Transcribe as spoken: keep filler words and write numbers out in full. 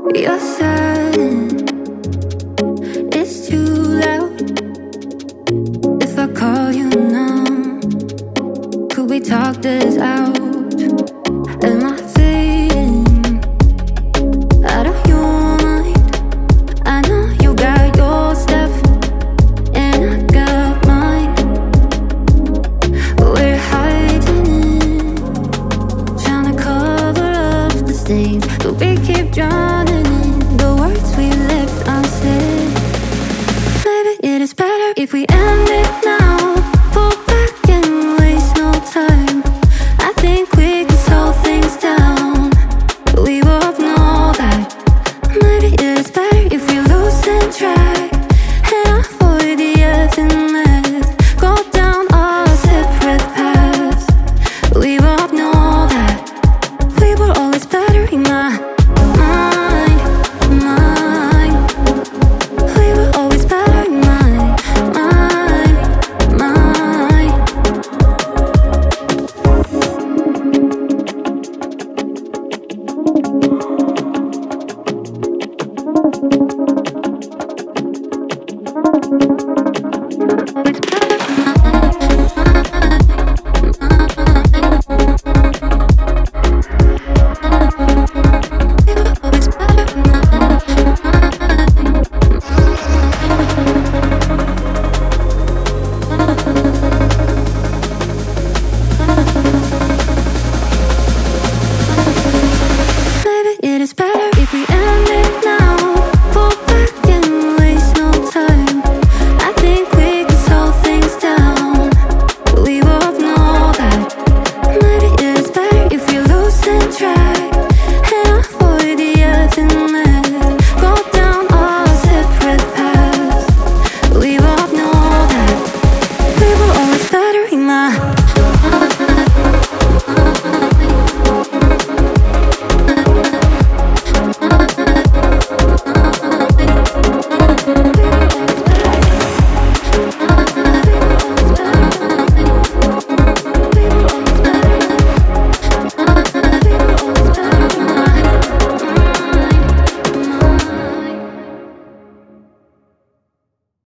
You're silent, it's too loud. If I call you now, could we talk this out? Am I fading out of your mind? I know you got your stuff and I got mine. We're hiding it, trying to cover up the stains, but we keep drowning in the words we left unsaid. Maybe it is better if we